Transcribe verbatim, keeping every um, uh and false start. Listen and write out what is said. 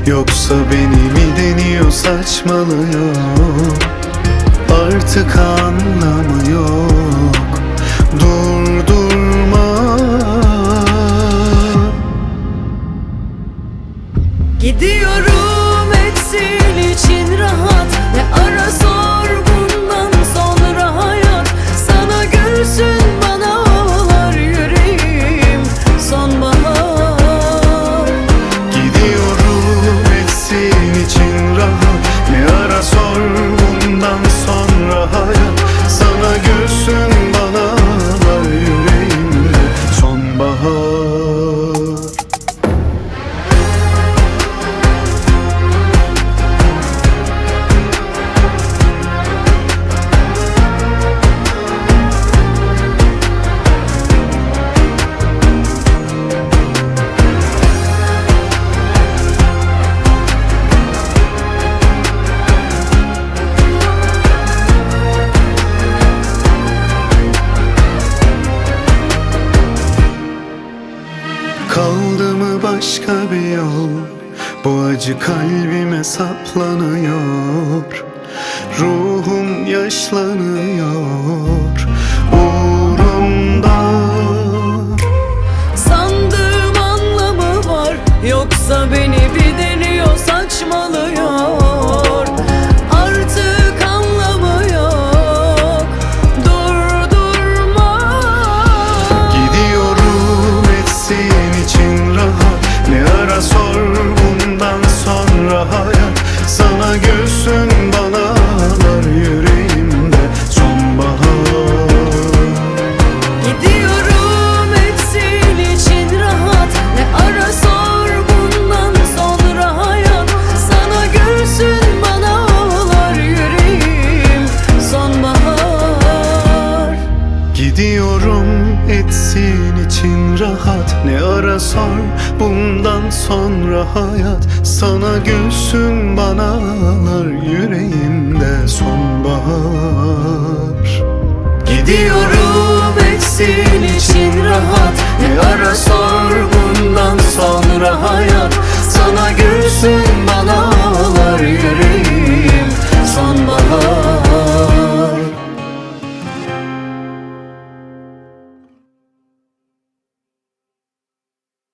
Yoksa beni mi deniyor, saçmalıyor. Artık anlamı yok, durdurma. Gidiyorum etsin için rahat, ne ara sor bundan sonra hayat. Sana gülsün bana ağlar yüreğim sonbahar. Gidiyorum etsin için rahat, ne ara sor bundan sonra hayat. Sana gülsün bana ağlar yüreğimde sonbahar. Kaldı mı başka bir yol? Bu acı kalbime saplanıyor. Ruhum yaşlanıyor uğrumda. Sandığım anlamı var, yoksa beni bir deniyor, saçmalıyor. Artık anlamı yok, durdurma. Gidiyorum etsin için rahat, ne ara sor bundan sonra hayat. Sana gülsün bana ağlar yüreğimde sonbahar. Gidiyorum etsin için rahat, ne ara sor bundan sonra hayat. Sana gülsün bana ağlar yüreğim sonbahar. Gidiyorum etsin için rahat, ne ara sor bundan sonra hayat. Sana gülsün bana ağlar yüreğimde sonbahar. Gidiyorum etsin için rahat, ne ara sor